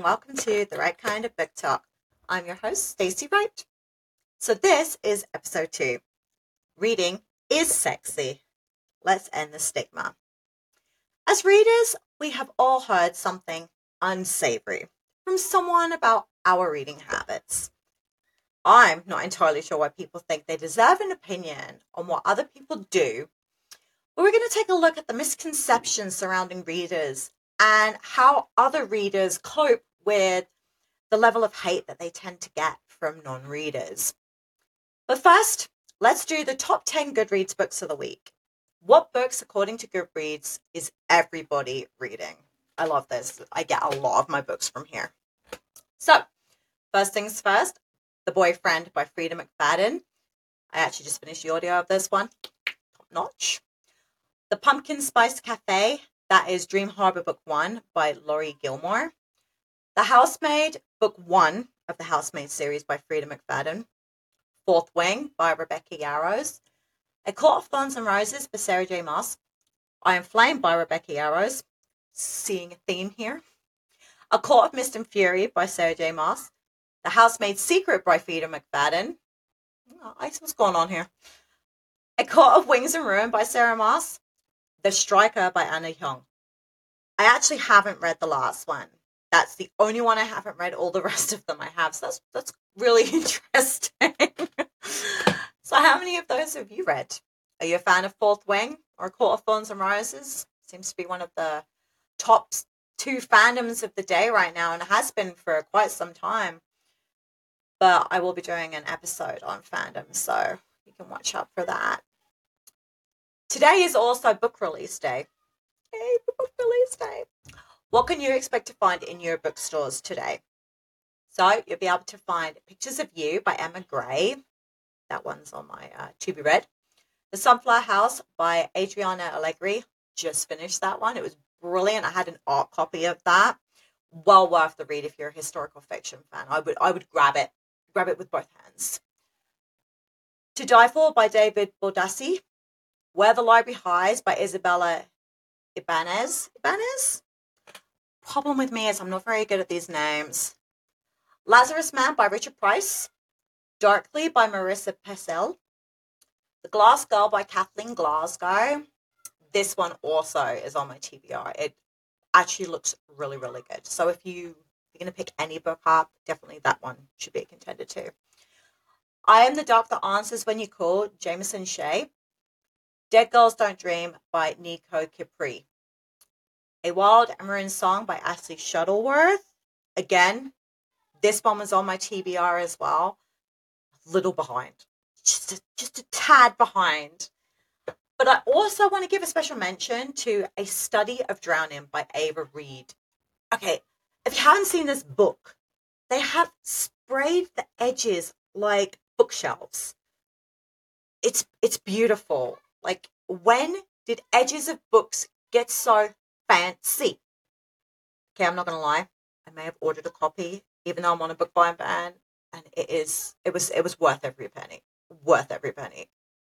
welcome to The Right Kind of Book Talk. I'm your host, Stacey Wright. So this is episode 2. Reading is sexy. Let's end the stigma. As readers, we have all heard something unsavory from someone about our reading habits. I'm not entirely sure why people think they deserve an opinion on what other people do, but we're going to take a look at the misconceptions surrounding readers and how other readers cope with the level of hate that they tend to get from non-readers. But first, let's do the top 10 Goodreads books of the week. What books, according to Goodreads, is everybody reading? I love this. I get a lot of my books from here. So, first things first, The Boyfriend by Freida McFadden. I actually just finished the audio of this one. Top notch. The Pumpkin Spice Cafe. That is Dream Harbor Book 1 by Laurie Gilmore. The Housemaid, Book 1 of the Housemaid series by Freida McFadden. Fourth Wing by Rebecca Yarros. A Court of Thorns and Roses by Sarah J. Maas. I Am Flame by Rebecca Yarros. Seeing a theme here. A Court of Mist and Fury by Sarah J. Maas. The Housemaid's Secret by Freida McFadden. Oh, what's going on here? A Court of Wings and Ruin by Sarah Maas. The Striker by Anna Young. I actually haven't read the last one. That's the only one I haven't read. All the rest of them I have. So that's really interesting. So how many of those have you read? Are you a fan of Fourth Wing or Court of Thorns and Roses? Seems to be one of the top 2 fandoms of the day right now, and it has been for quite some time. But I will be doing an episode on fandom, so you can watch out for that. Today is also book release day. Yay, book release day. What can you expect to find in your bookstores today? So you'll be able to find Pictures of You by Emma Gray. That one's on my to be read. The Sunflower House by Adriana Allegri. Just finished that one. It was brilliant. I had an art copy of that. Well worth the read if you're a historical fiction fan. I would grab it. Grab it with both hands. To Die For by David Baldassi. Where the Library Hides by Isabella Ibanez. Problem with me is I'm not very good at these names. Lazarus Man by Richard Price. Darkly by Marissa Pessel. The Glass Girl by Kathleen Glasgow. This one also is on my TBR. It actually looks really, really good. So if you're going to pick any book up, definitely that one should be a contender too. I Am the Dark That Answers When You Call, Jameson Shea. Dead Girls Don't Dream by Nico Capri. A Wild and Maroon Song by Ashley Shuttleworth. Again, this one was on my TBR as well. A little behind. Just a tad behind. But I also want to give a special mention to A Study of Drowning by Ava Reed. Okay, if you haven't seen this book, they have sprayed the edges like bookshelves. It's beautiful. Like, when did edges of books get so fancy? Okay, I'm not going to lie. I may have ordered a copy, even though I'm on a book buying ban, and it was worth every penny. Worth every penny.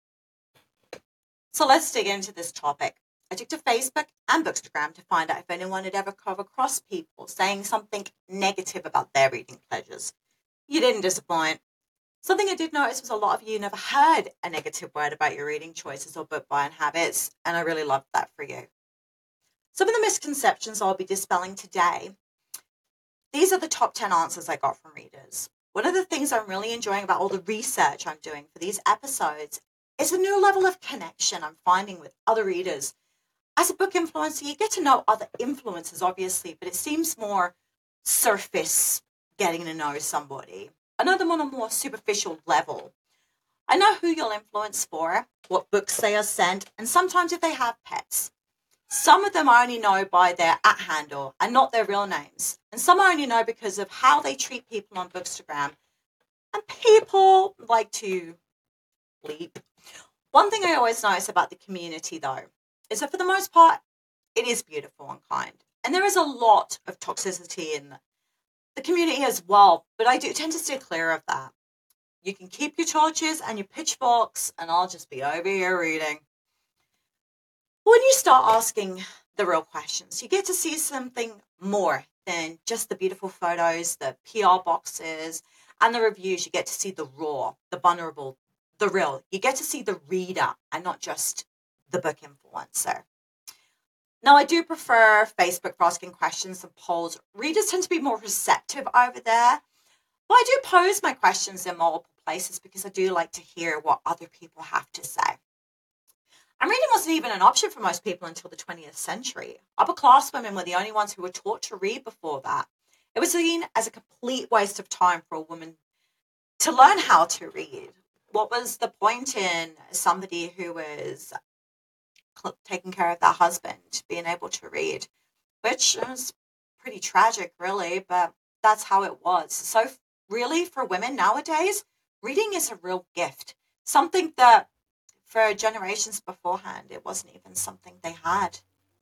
So let's dig into this topic. I took to Facebook and Bookstagram to find out if anyone had ever come across people saying something negative about their reading pleasures. You didn't disappoint. Something I did notice was a lot of you never heard a negative word about your reading choices or book buying habits, and I really loved that for you. Some of the misconceptions I'll be dispelling today, these are the top 10 answers I got from readers. One of the things I'm really enjoying about all the research I'm doing for these episodes is a new level of connection I'm finding with other readers. As a book influencer, you get to know other influencers, obviously, but it seems more surface getting to know somebody. I know them on a more superficial level. I know who you'll influence for, what books they are sent, and sometimes if they have pets. Some of them I only know by their @handle and not their real names. And some I only know because of how they treat people on Bookstagram. And people like to bleep. One thing I always notice about the community, though, is that for the most part, it is beautiful and kind. And there is a lot of toxicity in the community as well, but I do tend to steer clear of that. You can keep your torches and your pitchforks, and I'll just be over here reading. When you start asking the real questions, you get to see something more than just the beautiful photos, the PR boxes, and the reviews. You get to see the raw, the vulnerable, the real. You get to see the reader and not just the book influencer. Now, I do prefer Facebook for asking questions and polls. Readers tend to be more receptive over there. But I do pose my questions in multiple places because I do like to hear what other people have to say. And reading wasn't even an option for most people until the 20th century. Upper class women were the only ones who were taught to read before that. It was seen as a complete waste of time for a woman to learn how to read. What was the point in somebody who was taking care of their husband being able to read? Which was pretty tragic, really, but that's how it was. So really, for women nowadays, reading is a real gift. Something that for generations beforehand, it wasn't even something they had.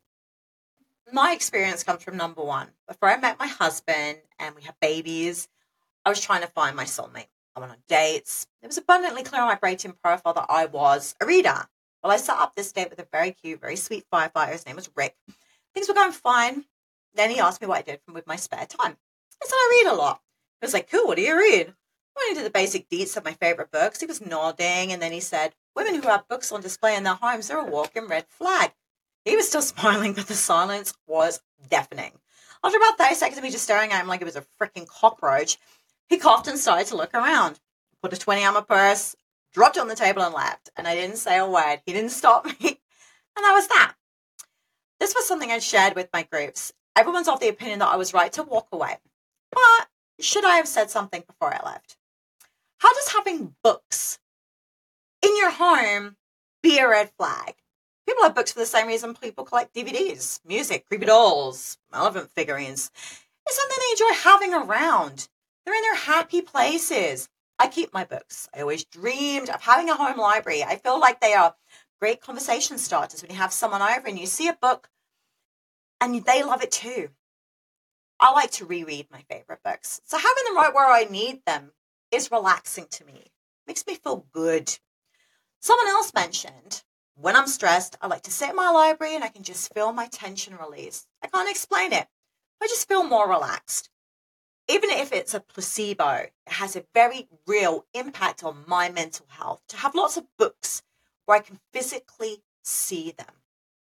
My experience comes from number one. Before I met my husband and we had babies, I was trying to find my soulmate. I went on dates. It was abundantly clear on my Brayton profile that I was a reader. Well, I set up this date with a very cute, very sweet firefighter. His name was Rick. Things were going fine. Then he asked me what I did with my spare time. I said, I read a lot. He was like, cool, what do you read? I went into the basic deets of my favorite books. He was nodding, and then he said, women who have books on display in their homes are a walking red flag. He was still smiling, but the silence was deafening. After about 30 seconds of me just staring at him like it was a freaking cockroach, he coughed and started to look around. Put a 20 on my purse, dropped it on the table and left. And I didn't say a word. He didn't stop me. And that was that. This was something I shared with my groups. Everyone's of the opinion that I was right to walk away. But should I have said something before I left? How does having books in your home be a red flag? People have books for the same reason people collect DVDs, music, creepy dolls, elephant figurines. It's something they enjoy having around. They're in their happy places. I keep my books. I always dreamed of having a home library. I feel like they are great conversation starters when you have someone over and you see a book and they love it too. I like to reread my favorite books. So having them right where I need them is relaxing to me. Makes me feel good. Someone else mentioned, when I'm stressed, I like to sit in my library and I can just feel my tension release. I can't explain it. I just feel more relaxed. Even if it's a placebo, it has a very real impact on my mental health to have lots of books where I can physically see them.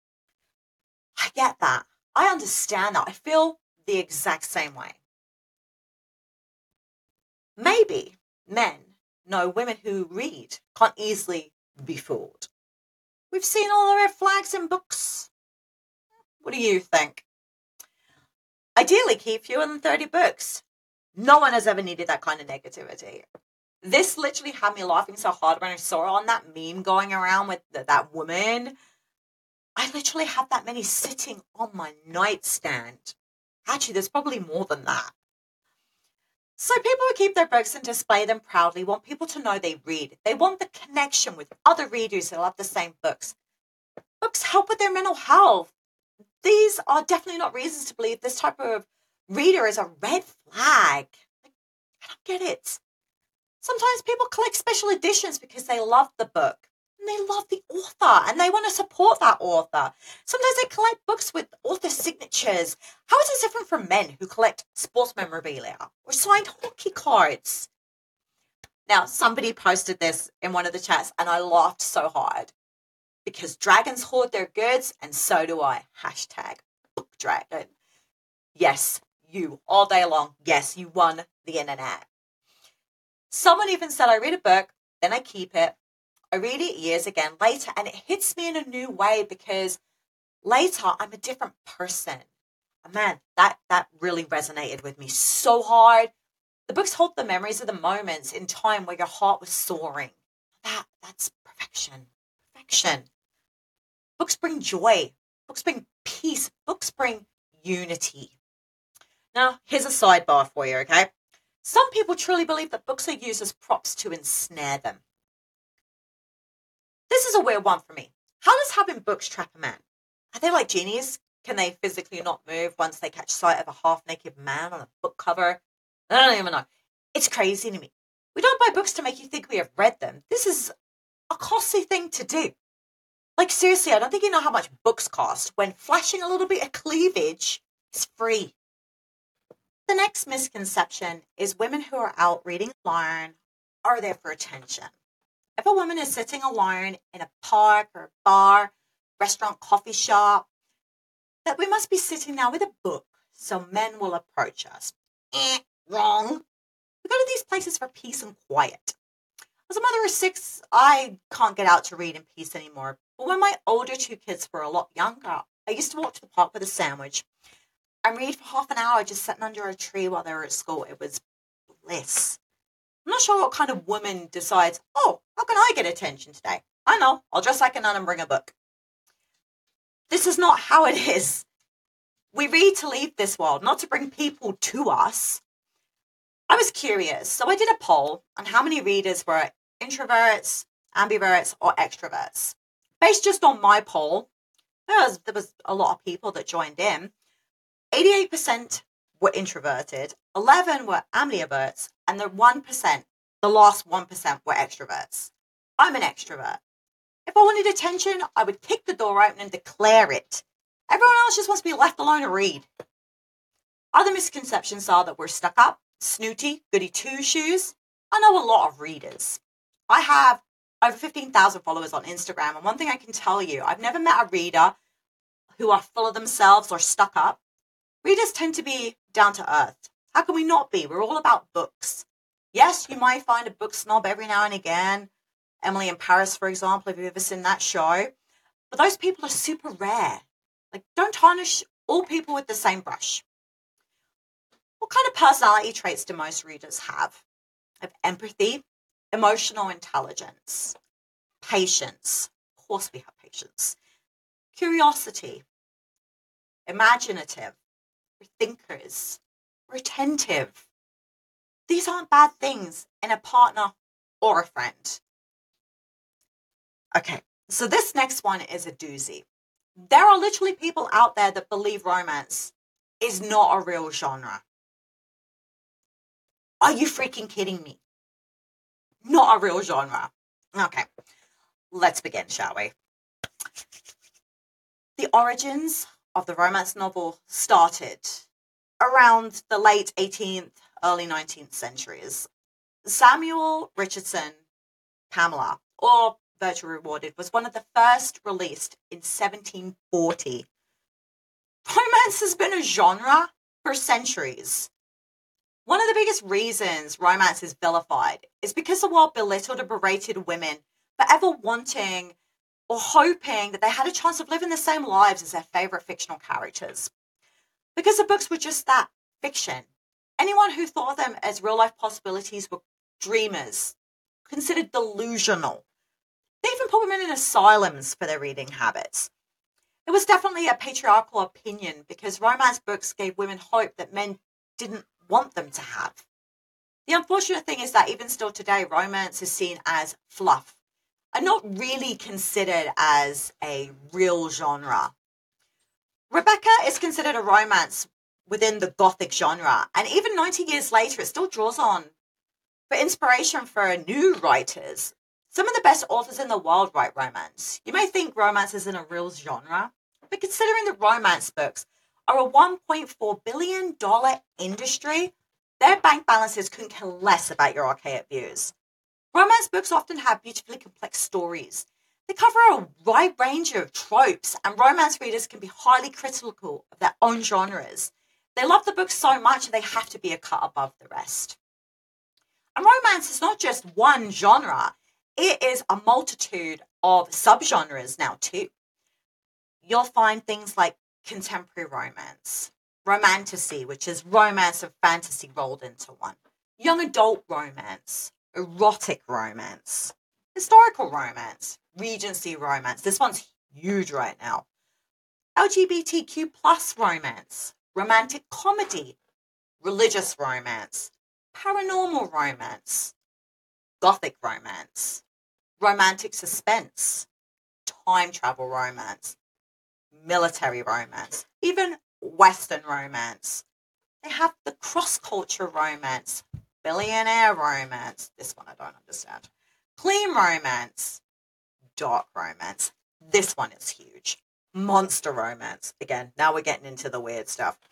I get that. I understand that. I feel the exact same way. Maybe men know women who read can't easily be fooled. We've seen all the red flags in books. What do you think? Ideally, keep fewer than 30 books. No one has ever needed that kind of negativity. This literally had me laughing so hard when I saw it on that meme going around with that woman. I literally have that many sitting on my nightstand. Actually, there's probably more than that. So people who keep their books and display them proudly want people to know they read. They want the connection with other readers who love the same books. Books help with their mental health. These are definitely not reasons to believe this type of reader is a red flag. I don't get it. Sometimes people collect special editions because they love the book and they love the author and they want to support that author. Sometimes they collect books with author signatures. How is this different from men who collect sports memorabilia or signed hockey cards? Now, somebody posted this in one of the chats and I laughed so hard because dragons hoard their goods and so do I. Hashtag book dragon. Yes, you all day long. Yes, you won the internet. Someone even said, I read a book, then I keep it. I read it years again later, and it hits me in a new way because later I'm a different person. And man, that really resonated with me so hard. The books hold the memories of the moments in time where your heart was soaring. That's perfection. Perfection. Books bring joy. Books bring peace. Books bring unity. Now, here's a sidebar for you, okay? Some people truly believe that books are used as props to ensnare them. This is a weird one for me. How does having books trap a man? Are they like genies? Can they physically not move once they catch sight of a half-naked man on a book cover? I don't even know. It's crazy to me. We don't buy books to make you think we have read them. This is a costly thing to do. Like, seriously, I don't think you know how much books cost when flashing a little bit of cleavage is free. The next misconception is women who are out reading alone are there for attention. If a woman is sitting alone in a park or bar, restaurant, coffee shop, that we must be sitting there with a book so men will approach us. Wrong. We go to these places for peace and quiet. As a mother of 6, I can't get out to read in peace anymore. But when my older 2 kids were a lot younger, I used to walk to the park with a sandwich and read for half an hour just sitting under a tree while they were at school. It was bliss. I'm not sure what kind of woman decides, oh, how can I get attention today? I know, I'll dress like a nun and bring a book. This is not how it is. We read to leave this world, not to bring people to us. I was curious, so I did a poll on how many readers were introverts, ambiverts, or extroverts. Based just on my poll, there was a lot of people that joined in. 88% were introverted, 11 were ambiverts, and the last 1% were extroverts. I'm an extrovert. If I wanted attention, I would kick the door open and declare it. Everyone else just wants to be left alone to read. Other misconceptions are that we're stuck up, snooty, goody two-shoes. I know a lot of readers. I have over 15,000 followers on Instagram, and one thing I can tell you, I've never met a reader who are full of themselves or stuck up. Readers tend to be down to earth. How can we not be? We're all about books. Yes, you might find a book snob every now and again. Emily in Paris, for example, have you ever seen that show? But those people are super rare. Like, don't tarnish all people with the same brush. What kind of personality traits do most readers have? Have empathy, emotional intelligence, patience. Of course we have patience. Curiosity, imaginative, we're thinkers, we're attentive. These aren't bad things in a partner or a friend. Okay, so this next one is a doozy. There are literally people out there that believe romance is not a real genre. Are you freaking kidding me? Not a real genre. Okay, let's begin, shall we? The origins of the romance novel started around the late 18th, early 19th centuries. Samuel Richardson Pamela, or Virtually Rewarded, was one of the first released in 1740. Romance has been a genre for centuries. One of the biggest reasons romance is vilified is because the world belittled and berated women for ever wanting or hoping that they had a chance of living the same lives as their favorite fictional characters. Because the books were just that, fiction. Anyone who thought of them as real-life possibilities were dreamers, considered delusional. They even put women in asylums for their reading habits. It was definitely a patriarchal opinion because romance books gave women hope that men didn't want them to have. The unfortunate thing is that even still today, romance is seen as fluff and not really considered as a real genre. Rebecca is considered a romance within the Gothic genre, and even 90 years later, it still draws on for inspiration for new writers. Some of the best authors in the world write romance. You may think romance isn't a real genre, but considering the romance books are a $1.4 billion industry, their bank balances couldn't care less about your archaic views. Romance books often have beautifully complex stories. They cover a wide range of tropes, and romance readers can be highly critical of their own genres. They love the book so much they have to be a cut above the rest. And romance is not just one genre. It is a multitude of subgenres now too. You'll find things like contemporary romance, romantasy, which is romance and fantasy rolled into one, young adult romance, erotic romance, historical romance, Regency romance. This one's huge right now. LGBTQ plus romance, romantic comedy, religious romance, paranormal romance, gothic romance, romantic suspense, time travel romance, military romance, even Western romance. They have the cross-culture romance, billionaire romance. This one I don't understand. Clean romance, dark romance. This one is huge. Monster romance. Again, now we're getting into the weird stuff.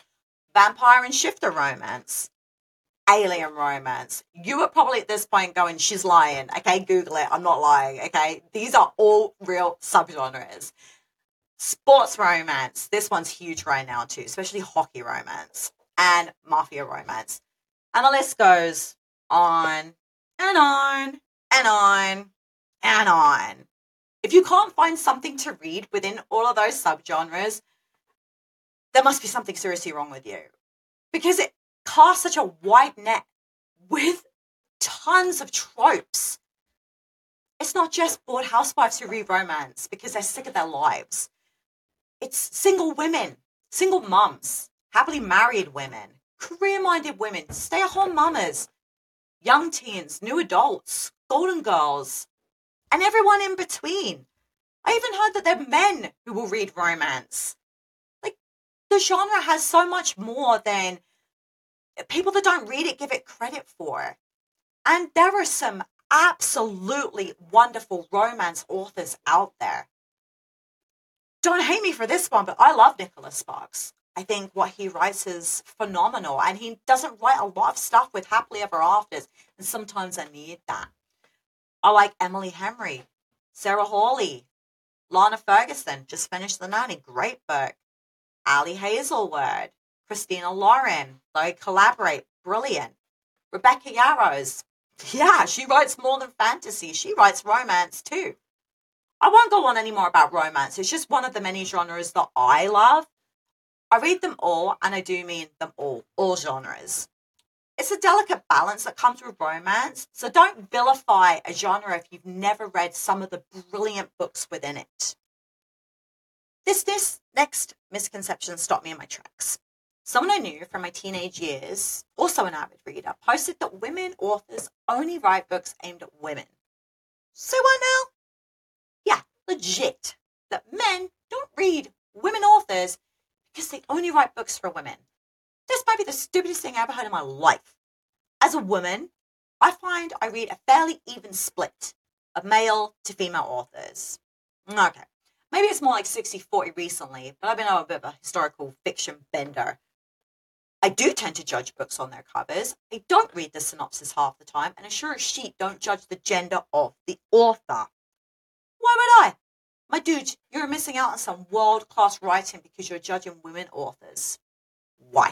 vampire and shifter romance, alien romance. You were probably at this point going, she's lying. Okay, Google it. I'm not lying. Okay, these are all real subgenres. Sports romance. This one's huge right now too, especially hockey romance and mafia romance. And the list goes on and on and on and on. If you can't find something to read within all of those subgenres, there must be something seriously wrong with you. Because it casts such a wide net with tons of tropes. It's not just bored housewives who read romance because they're sick of their lives. It's single women, single mums, happily married women, career-minded women, stay-at-home mamas, young teens, new adults, golden girls, and everyone in between. I even heard that there are men who will read romance. Like, the genre has so much more than people that don't read it give it credit for. And there are some absolutely wonderful romance authors out there. Don't hate me for this one, but I love Nicholas Sparks. I think what he writes is phenomenal, and he doesn't write a lot of stuff with happily ever afters, and sometimes I need that. I like Emily Henry, Sarah Hawley, Lana Ferguson, just finished The Nanny, great book. Ali Hazelwood, Christina Lauren, they collaborate, brilliant. Rebecca Yarros, yeah, she writes more than fantasy, she writes romance too. I won't go on anymore about romance, it's just one of the many genres that I love. I read them all, and I do mean them all genres. It's a delicate balance that comes with romance, so don't vilify a genre if you've never read some of the brilliant books within it. This next misconception stopped me in my tracks. Someone I knew from my teenage years, also an avid reader, posted that women authors only write books aimed at women. So what now? Yeah, legit. That men don't read women authors because they only write books for women. This might be the stupidest thing I ever heard in my life. As a woman, I find I read a fairly even split of male to female authors. Okay, maybe it's more like 60-40 recently, but I've been on a bit of a historical fiction bender. I do tend to judge books on their covers. I don't read the synopsis half the time, and I sure as sheet don't judge the gender of the author. Why would I? My dude, you're missing out on some world-class writing because you're judging women authors. Why?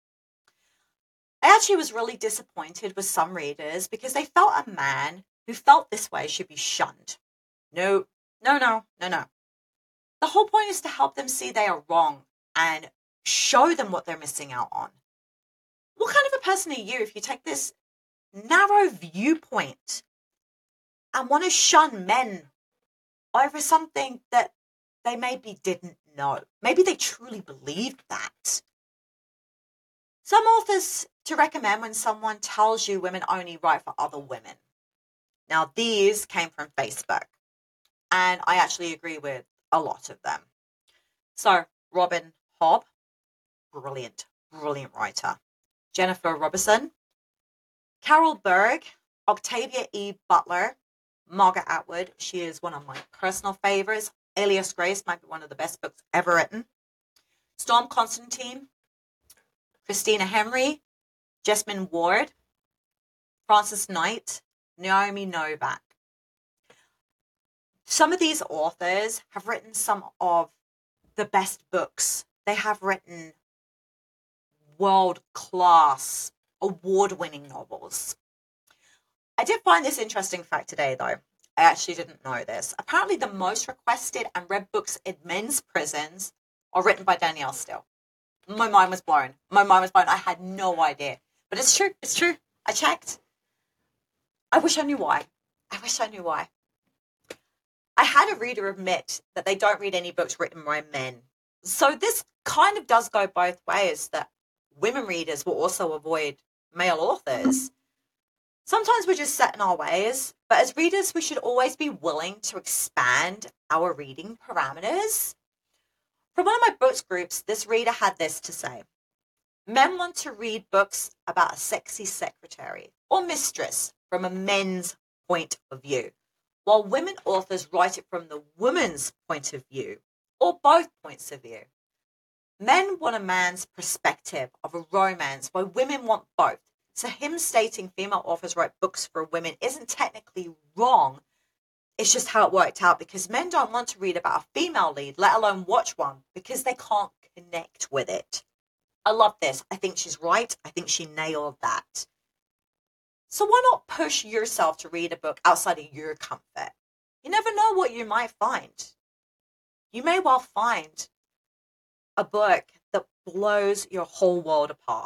I actually was really disappointed with some readers because they felt a man who felt this way should be shunned. No. The whole point is to help them see they are wrong and show them what they're missing out on. What kind of a person are you if you take this narrow viewpoint and want to shun men over something that they maybe didn't know? Maybe they truly believed that. Some authors to recommend when someone tells you women only write for other women. Now, these came from Facebook, and I actually agree with a lot of them. So, Robin Hobb, brilliant writer. Jennifer Robinson, Carol Berg, Octavia E. Butler, Margaret Atwood. She is one of my personal favorites. Alias Grace might be one of the best books ever written. Storm Constantine, Christina Henry, Jesmyn Ward, Frances Knight, Naomi Novak. Some of these authors have written some of the best books. They have written world-class, award-winning novels. I did find this interesting fact today, though. I actually didn't know this. Apparently, the most requested and read books in men's prisons are written by Danielle Steel. My mind was blown. I had no idea. But it's true. I checked. I wish I knew why. I had a reader admit that they don't read any books written by men. So this kind of does go both ways, that women readers will also avoid male authors. Sometimes we're just set in our ways, but as readers, we should always be willing to expand our reading parameters. From one of my books groups, this reader had this to say: men want to read books about a sexy secretary or mistress from a men's point of view, while women authors write it from the woman's point of view, or both points of view. Men want a man's perspective of a romance, while women want both. So him stating female authors write books for women isn't technically wrong. It's just how it worked out, because men don't want to read about a female lead, let alone watch one, because they can't connect with it. I love this. I think she's right. I think she nailed that. So why not push yourself to read a book outside of your comfort? You never know what you might find. You may well find a book that blows your whole world apart.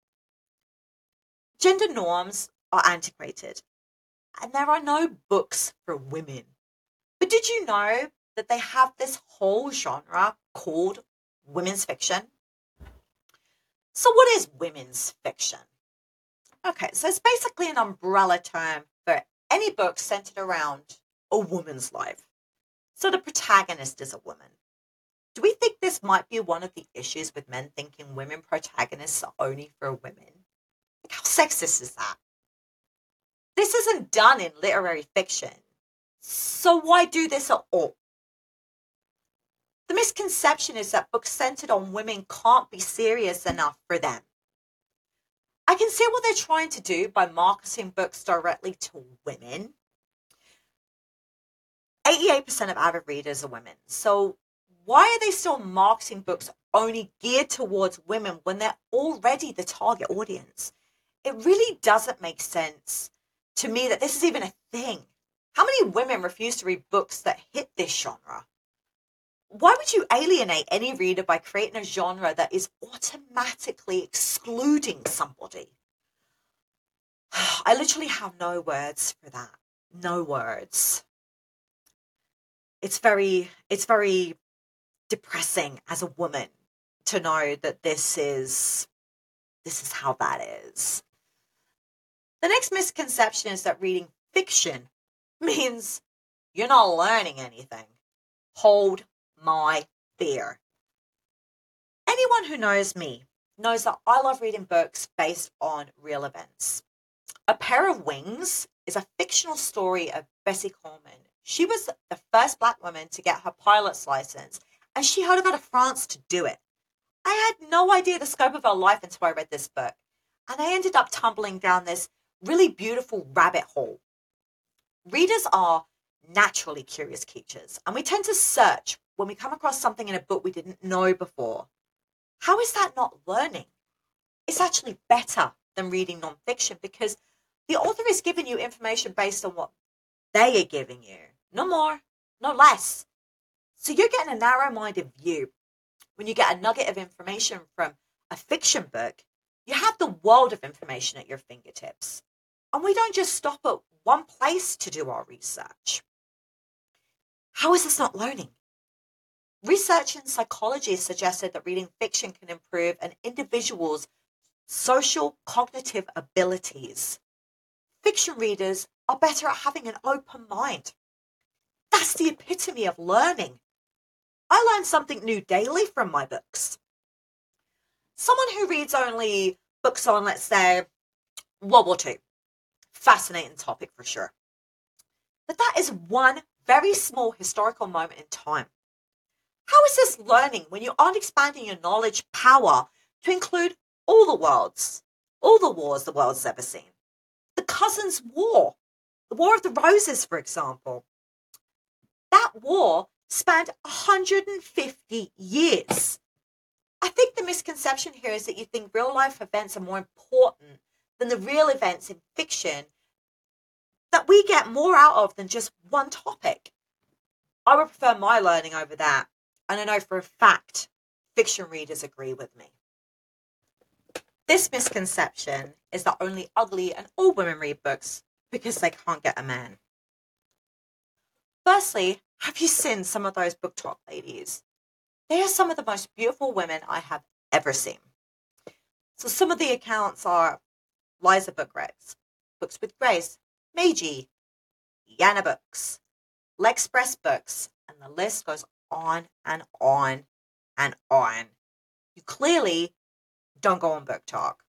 Gender norms are antiquated, and there are no books for women. But did you know that they have this whole genre called women's fiction? So what is women's fiction? Okay, so it's basically an umbrella term for any book centered around a woman's life. So the protagonist is a woman. Do we think this might be one of the issues with men thinking women protagonists are only for women? Like, how sexist is that? This isn't done in literary fiction. So why do this at all? The misconception is that books centered on women can't be serious enough for them. I can see what they're trying to do by marketing books directly to women. 88% of avid readers are women. So why are they still marketing books only geared towards women when they're already the target audience? It really doesn't make sense to me that this is even a thing. How many women refuse to read books that hit this genre? Why would you alienate any reader by creating a genre that is automatically excluding somebody? I literally have no words for that. No words. It's very depressing as a woman to know that this is how that is. The next misconception is that reading fiction means you're not learning anything. Hold my beer. Anyone who knows me knows that I love reading books based on real events. A Pair of Wings is a fictional story of Bessie Coleman. She was the first Black woman to get her pilot's license, and she had to go to France to do it. I had no idea the scope of her life until I read this book, and I ended up tumbling down this really beautiful rabbit hole. Readers are naturally curious creatures, and we tend to search when we come across something in a book we didn't know before. How is that not learning? It's actually better than reading nonfiction, because the author is giving you information based on what they are giving you. No more, no less. So you're getting a narrow-minded view. When you get a nugget of information from a fiction book, you have the world of information at your fingertips. And we don't just stop at one place to do our research. How is this not learning? Research in psychology suggested that reading fiction can improve an individual's social cognitive abilities. Fiction readers are better at having an open mind. That's the epitome of learning. I learn something new daily from my books. Someone who reads only books on, let's say, World War II. Fascinating topic for sure. But that is one very small historical moment in time. How is this learning when you aren't expanding your knowledge power to include all the wars the world's ever seen? The Cousins' War, the War of the Roses, for example. That war spanned 150 years. I think the misconception here is that you think real life events are more important than the real events in fiction that we get more out of than just one topic. I would prefer my learning over that, and I know for a fact fiction readers agree with me. This misconception is that only ugly and old women read books because they can't get a man. Firstly, have you seen some of those book talk ladies? They are some of the most beautiful women I have ever seen. So some of the accounts are Liza Book Recs, Books with Grace, Meiji, Yana Books, L'Express Books, and the list goes on and on and on. You clearly don't go on Book Talk.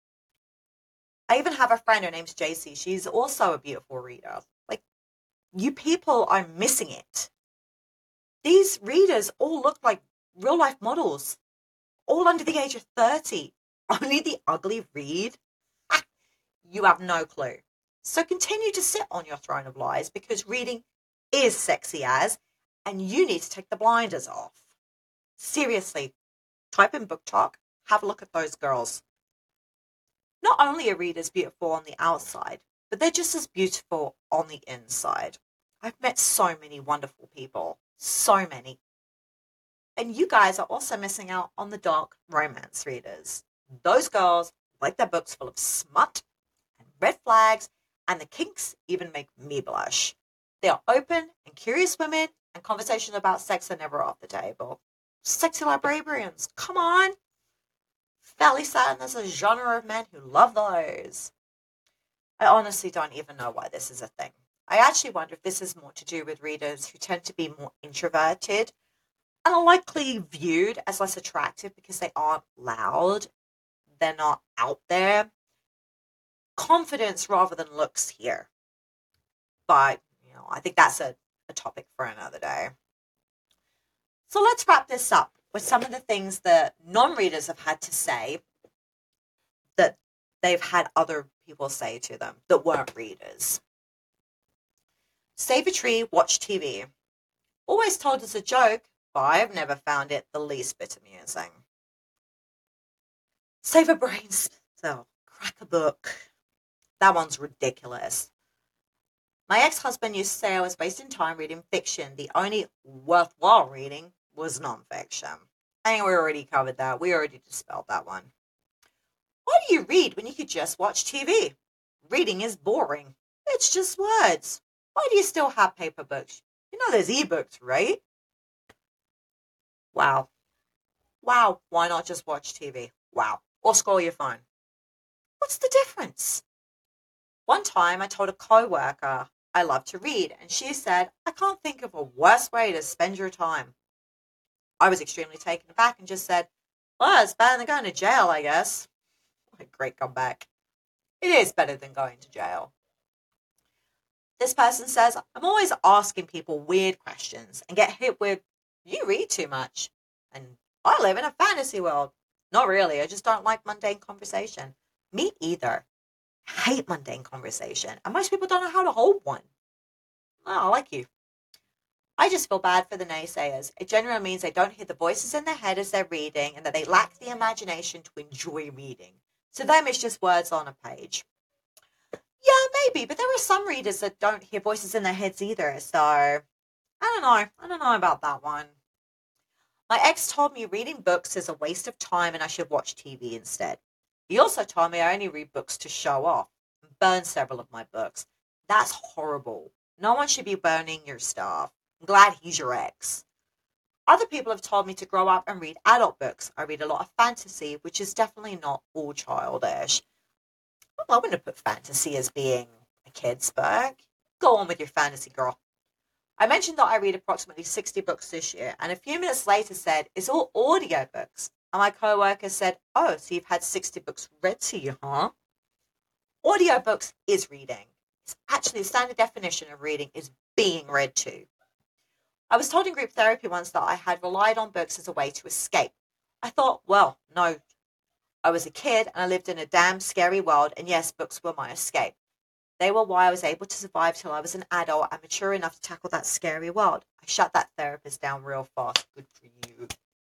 I even have a friend, her name's JC. She's also a beautiful reader. Like, you people are missing it. These readers all look like real life models. all under the age of 30. Only the ugly read? You have no clue. So continue to sit on your throne of lies because reading is sexy as, and you need to take the blinders off. Seriously, type in book talk, have a look at those girls. Not only are readers beautiful on the outside, but they're just as beautiful on the inside. I've met so many wonderful people. So many. And you guys are also missing out on the dark romance readers. Those girls like their books full of smut and red flags, and the kinks even make me blush. They are open and curious women, and conversations about sex are never off the table. Sexy librarians, come on! Fairly certain there's a genre of men who love those. I honestly don't even know why this is a thing. I actually wonder if this is more to do with readers who tend to be more introverted and are likely viewed as less attractive because they aren't loud, they're not out there. Confidence rather than looks here. But, I think that's a topic for another day. So let's wrap this up with some of the things that non-readers have had to say that they've had other people say to them that weren't readers. Save a tree, watch TV. Always told as a joke, but I've never found it the least bit amusing. Save a brain cell, crack a book. That one's ridiculous. My ex-husband used to say I was wasting time reading fiction. The only worthwhile reading was nonfiction. I think we already covered that. We already dispelled that one. Why do you read when you could just watch TV? Reading is boring. It's just words. Why do you still have paper books? There's ebooks, right? Wow. Why not just watch TV? Wow. Or scroll your phone. What's the difference? One time I told a co-worker I love to read, and she said, I can't think of a worse way to spend your time. I was extremely taken aback and just said, well, it's better than going to jail, I guess. What a great comeback. It is better than going to jail. This person says, I'm always asking people weird questions and get hit with, you read too much. And I live in a fantasy world. Not really, I just don't like mundane conversation. Me either. I hate mundane conversation. And most people don't know how to hold one. Oh, I like you. I just feel bad for the naysayers. It generally means they don't hear the voices in their head as they're reading and that they lack the imagination to enjoy reading. To them, it's just words on a page. Yeah, maybe, but there are some readers that don't hear voices in their heads either, so I don't know. I don't know about that one. My ex told me reading books is a waste of time and I should watch TV instead. He also told me I only read books to show off and burn several of my books. That's horrible. No one should be burning your stuff. I'm glad he's your ex. Other people have told me to grow up and read adult books. I read a lot of fantasy, which is definitely not all childish. I wouldn't put fantasy as being a kid's book. Go on with your fantasy, girl. I mentioned that I read approximately 60 books this year, and a few minutes later said, it's all audiobooks. And my co-worker said, oh, so you've had 60 books read to you, huh? Audiobooks is reading. It's actually the standard definition of reading is being read to. I was told in group therapy once that I had relied on books as a way to escape. I thought, well, no. I was a kid and I lived in a damn scary world, and yes, books were my escape. They were why I was able to survive till I was an adult and mature enough to tackle that scary world. I shut that therapist down real fast. Good for you.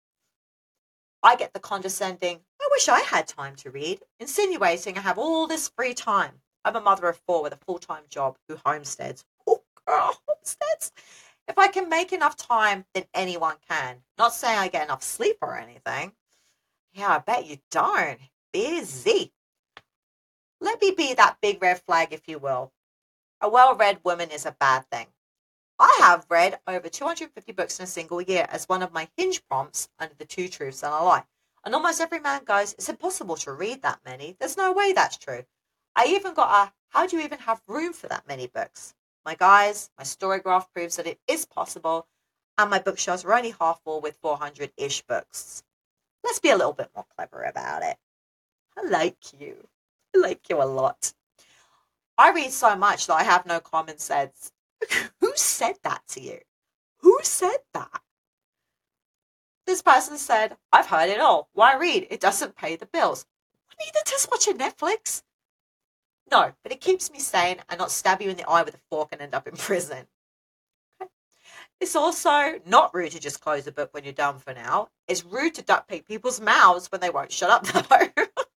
I get the condescending, I wish I had time to read, insinuating I have all this free time. I'm a mother of 4 with a full-time job who homesteads. Oh, girl, homesteads. If I can make enough time, then anyone can. Not saying I get enough sleep or anything. Yeah, I bet you don't. Busy. Let me be that big red flag, if you will. A well-read woman is a bad thing. I have read over 250 books in a single year as one of my hinge prompts under the 2 truths and a lie. And almost every man goes, it's impossible to read that many. There's no way that's true. I even got a, how do you even have room for that many books? My guys, my story graph proves that it is possible, and my bookshelves are only half full with 400-ish books. Let's be a little bit more clever about it. I like you. I like you a lot. I read so much that I have no common sense. Who said that to you? Who said that? This person said, I've heard it all. Why read? It doesn't pay the bills. Neither does watching Netflix. No, but it keeps me sane and not stab you in the eye with a fork and end up in prison. Okay. It's also not rude to just close the book when you're done for now. It's rude to duck people's mouths when they won't shut up, though.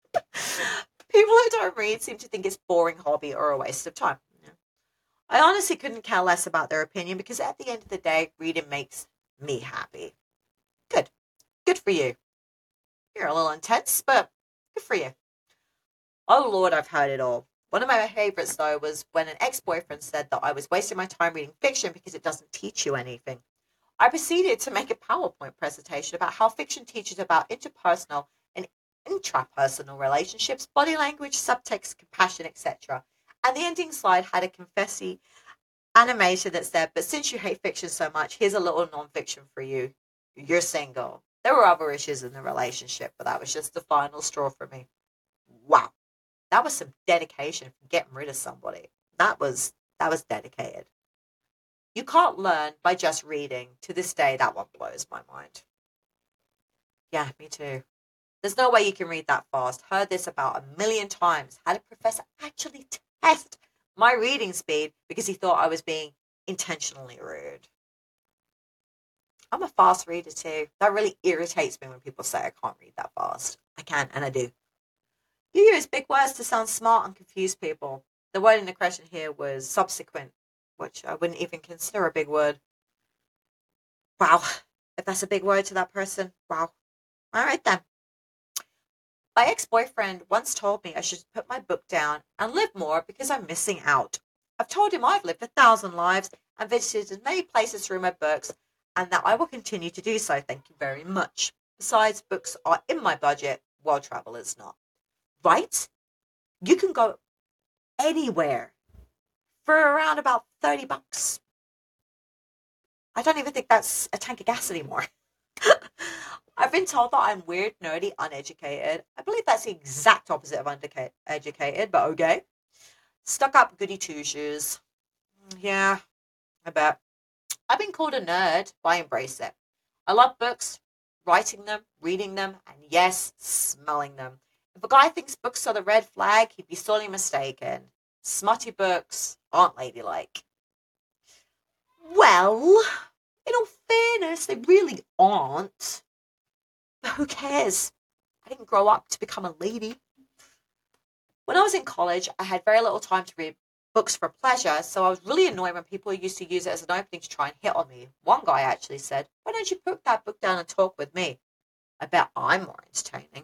People who don't read seem to think it's a boring hobby or a waste of time. Yeah. I honestly couldn't care less about their opinion because at the end of the day, reading makes me happy. Good. Good for you. You're a little intense, but good for you. Oh Lord, I've heard it all. One of my favorites, though, was when an ex-boyfriend said that I was wasting my time reading fiction because it doesn't teach you anything. I proceeded to make a PowerPoint presentation about how fiction teaches about interpersonal and intrapersonal relationships, body language, subtext, compassion, etc. And the ending slide had a confetti animation that said, but since you hate fiction so much, here's a little non-fiction for you. You're single. There were other issues in the relationship, but that was just the final straw for me. Wow. That was some dedication for getting rid of somebody. That was dedicated. You can't learn by just reading. To this day, that one blows my mind. Yeah, me too. There's no way you can read that fast. Heard this about a million times. Had a professor actually test my reading speed because he thought I was being intentionally rude. I'm a fast reader too. That really irritates me when people say I can't read that fast. I can, and I do. You use big words to sound smart and confuse people. The word in the question here was subsequent, which I wouldn't even consider a big word. Wow. If that's a big word to that person, wow. All right then. My ex-boyfriend once told me I should put my book down and live more because I'm missing out. I've told him I've lived 1,000 lives and visited as many places through my books and that I will continue to do so. Thank you very much. Besides, books are in my budget while travel is not. Right? You can go anywhere for around about $30. I don't even think that's a tank of gas anymore. I've been told that I'm weird, nerdy, uneducated. I believe that's the exact opposite of educated, but okay. Stuck up goody two shoes. Yeah, I bet. I've been called a nerd, but I embrace it. I love books, writing them, reading them, and yes, smelling them. If a guy thinks books are the red flag, he'd be sorely mistaken. Smutty books aren't ladylike. Well, in all fairness, they really aren't. But who cares? I didn't grow up to become a lady. When I was in college, I had very little time to read books for pleasure, so I was really annoyed when people used to use it as an opening to try and hit on me. One guy actually said, why don't you put that book down and talk with me? I bet I'm more entertaining.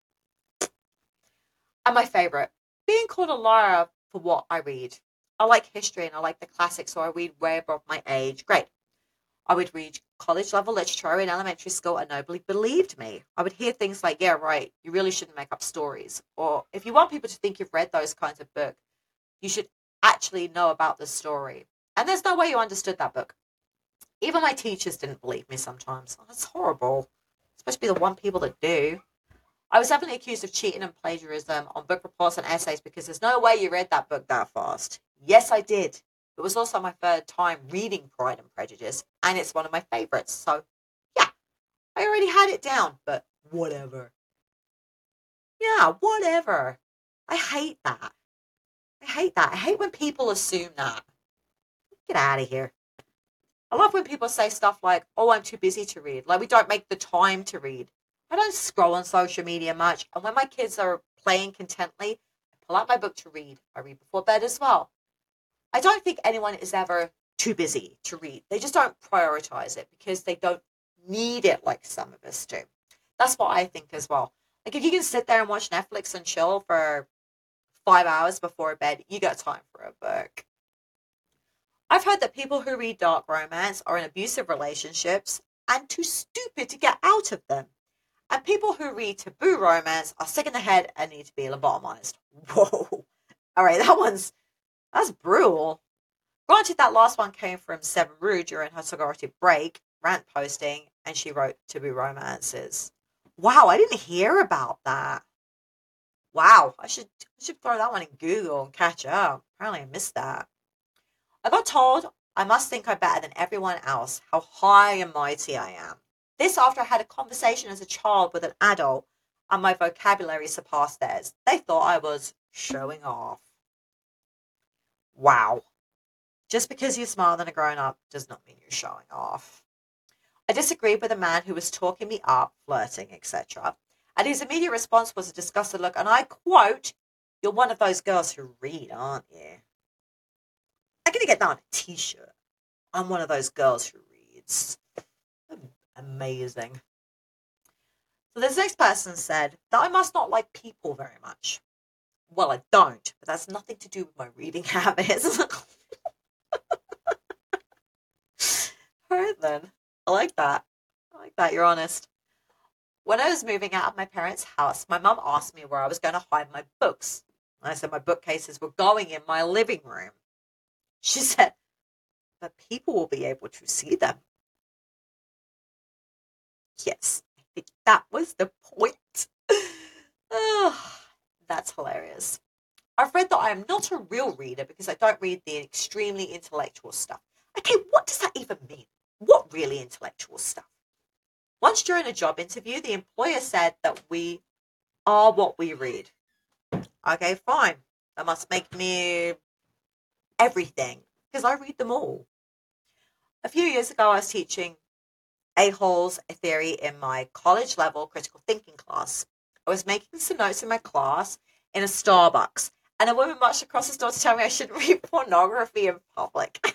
And my favourite, being called a liar for what I read. I like history and I like the classics, so I read way above my age. Great. I would read college level literature in elementary school and nobody believed me. I would hear things like, yeah, right, you really shouldn't make up stories. Or if you want people to think you've read those kinds of books, you should actually know about the story. And there's no way you understood that book. Even my teachers didn't believe me sometimes. Oh, that's horrible. Supposed to be the one people that do. I was definitely accused of cheating and plagiarism on book reports and essays because there's no way you read that book that fast. Yes, I did. It was also my third time reading Pride and Prejudice, and it's one of my favorites. So, yeah, I already had it down, but whatever. Yeah, whatever. I hate that. I hate that. I hate when people assume that. Get out of here. I love when people say stuff like, oh, I'm too busy to read. Like, we don't make the time to read. I don't scroll on social media much. And when my kids are playing contently, I pull out my book to read. I read before bed as well. I don't think anyone is ever too busy to read. They just don't prioritize it because they don't need it like some of us do. That's what I think as well. Like if you can sit there and watch Netflix and chill for 5 hours before bed, you got time for a book. I've heard that people who read dark romance are in abusive relationships and too stupid to get out of them. And people who read taboo romance are sick in the head and need to be lobotomized. Whoa. All right, that's brutal. Granted, that last one came from Seven Rue during her sorority break, rant posting, and she wrote taboo romances. Wow, I didn't hear about that. Wow, I should throw that one in Google and catch up. Apparently I missed that. I got told I must think I'm better than everyone else, how high and mighty I am. This after I had a conversation as a child with an adult and my vocabulary surpassed theirs. They thought I was showing off. Wow. Just because you're smarter than a grown up does not mean you're showing off. I disagreed with a man who was talking me up, flirting, etc. And his immediate response was a disgusted look, and I quote, "You're one of those girls who read, aren't you?" I'm going to get that on a t-shirt. I'm one of those girls who reads. Amazing. So this next person said that I must not like people very much. Well, I don't, but that's nothing to do with my reading habits. All right, then. I like that. You're honest. When I was moving out of my parents' house, my mum asked me where I was going to hide my books. I said my bookcases were going in my living room. She said, "But people will be able to see them." Yes, I think that was the point. Oh, that's hilarious. I've read that I am not a real reader because I don't read the extremely intellectual stuff. Okay, what does that even mean? What really intellectual stuff? Once during a job interview, the employer said that we are what we read. Okay, fine. That must make me everything because I read them all. A few years ago, I was teaching a-holes theory in my college level critical thinking class. I was making some notes in my class in a Starbucks, and a woman marched across the store to tell me I shouldn't read pornography in public.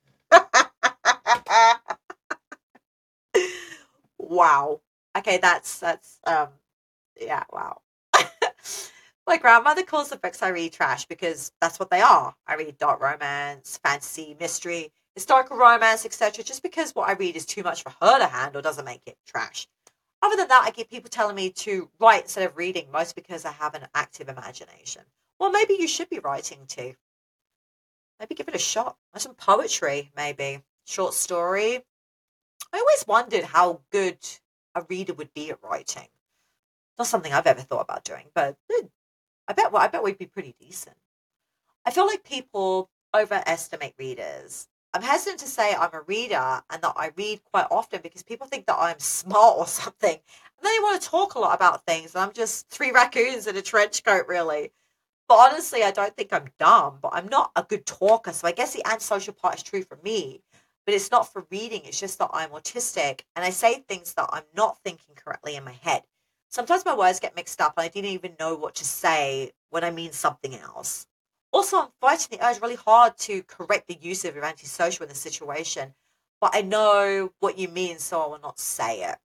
Wow. Okay, yeah, wow. My grandmother calls the books I read trash because that's what they are. I read dark romance, fantasy, mystery, historical romance, etc. just because what I read is too much for her to handle doesn't make it trash. Other than that, I get people telling me to write instead of reading, most because I have an active imagination. Well, maybe you should be writing too. Maybe give it a shot. Or some poetry, maybe. Short story. I always wondered how good a reader would be at writing. Not something I've ever thought about doing, but I bet we'd be pretty decent. I feel like people overestimate readers. I'm hesitant to say I'm a reader and that I read quite often because people think that I'm smart or something. And then they want to talk a lot about things. And I'm just three raccoons in a trench coat, really. But honestly, I don't think I'm dumb, but I'm not a good talker. So I guess the antisocial part is true for me. But it's not for reading. It's just that I'm autistic and I say things that I'm not thinking correctly in my head. Sometimes my words get mixed up and I didn't even know what to say when I mean something else. Also, I'm fighting the urge really hard to correct the use of your antisocial in the situation, but I know what you mean, so I will not say it.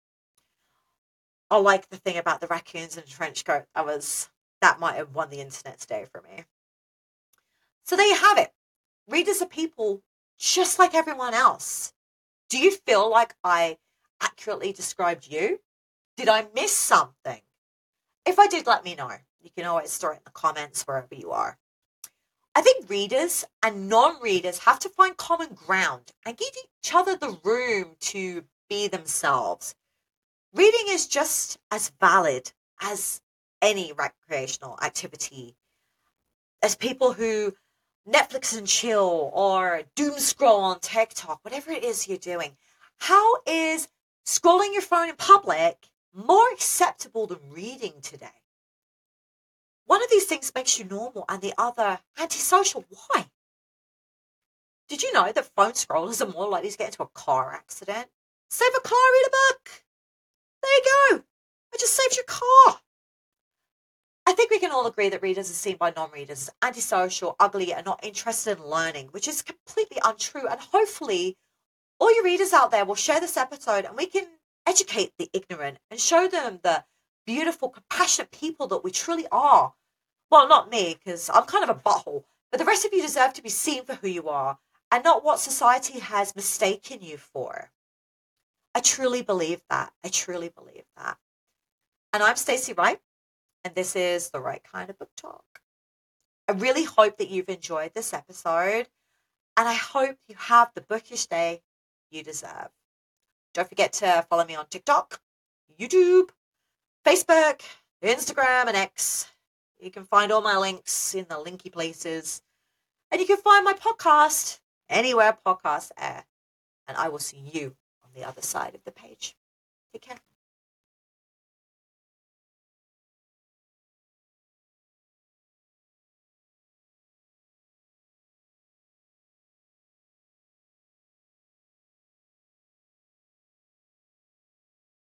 I like the thing about the raccoons in a trench coat. That might have won the internet today for me. So there you have it. Readers are people just like everyone else. Do you feel like I accurately described you? Did I miss something? If I did, let me know. You can always store it in the comments wherever you are. I think readers and non-readers have to find common ground and give each other the room to be themselves. Reading is just as valid as any recreational activity, as people who Netflix and chill or doom scroll on TikTok, whatever it is you're doing. How is scrolling your phone in public more acceptable than reading today? One of these things makes you normal and the other antisocial. Why? Did you know that phone scrollers are more likely to get into a car accident? Save a car, read a book. There you go. I just saved your car. I think we can all agree that readers are seen by non-readers as antisocial, ugly, and not interested in learning, which is completely untrue. And hopefully, all your readers out there will share this episode and we can educate the ignorant and show them the beautiful, compassionate people that we truly are. Well, not me, because I'm kind of a butthole, but the rest of you deserve to be seen for who you are and not what society has mistaken you for. I truly believe that. I truly believe that. And I'm Stacey Wright, and this is The Right Kind of Book Talk. I really hope that you've enjoyed this episode, and I hope you have the bookish day you deserve. Don't forget to follow me on TikTok, YouTube, Facebook, Instagram, and X. You can find all my links in the linky places. And you can find my podcast anywhere podcasts air. And I will see you on the other side of the page.